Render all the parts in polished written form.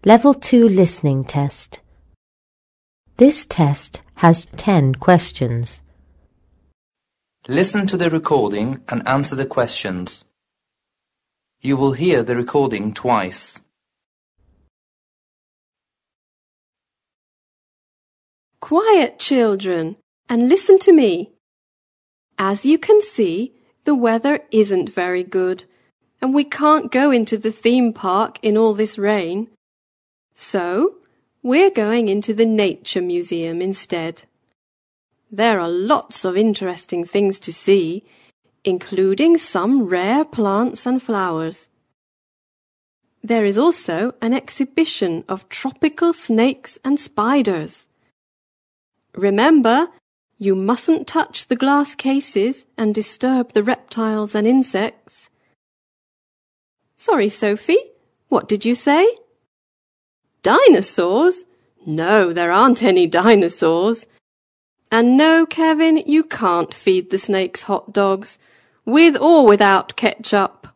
Level 2 Listening Test. This test has 10 questions. Listen to the recording and answer the questions. You will hear the recording twice. Quiet, children, and listen to me. As you can see, the weather isn't very good, and we can't go into the theme park in all this rain. So, we're going into the Nature Museum instead. There are lots of interesting things to see, including some rare plants and flowers. There is also an exhibition of tropical snakes and spiders. Remember, you mustn't touch the glass cases and disturb the reptiles and insects. Sorry, Sophie, what did you say? Dinosaurs? No, there aren't any dinosaurs. And no, Kevin, you can't feed the snakes hot dogs, with or without ketchup.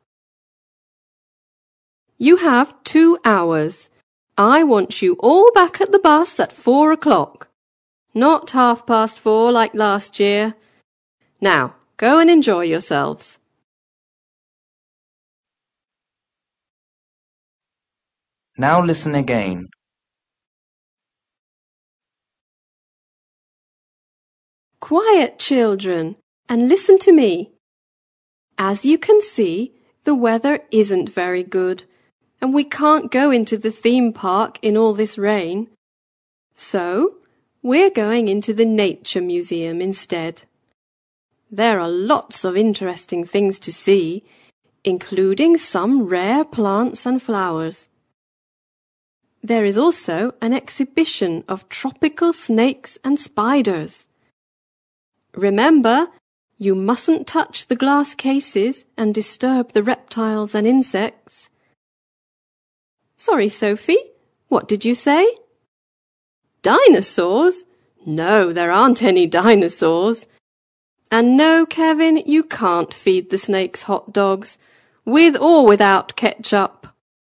You have 2 hours. I want you all back at the bus at 4 o'clock. Not 4:30 like last year. Now, go and enjoy yourselves. Now listen again. Quiet, children, and listen to me. As you can see, the weather isn't very good, and we can't go into the theme park in all this rain. So, we're going into the Nature Museum instead. There are lots of interesting things to see, including some rare plants and flowers. There is also an exhibition of tropical snakes and spiders. Remember, you mustn't touch the glass cases and disturb the reptiles and insects. Sorry, Sophie, what did you say? Dinosaurs? No, there aren't any dinosaurs. And no, Kevin, you can't feed the snakes hot dogs, with or without ketchup.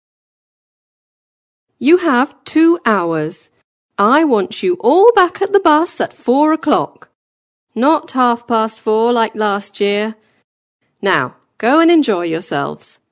You have 2 hours. I want you all back at the bus at 4 o'clock. Not 4:30 like last year. Now, go and enjoy yourselves.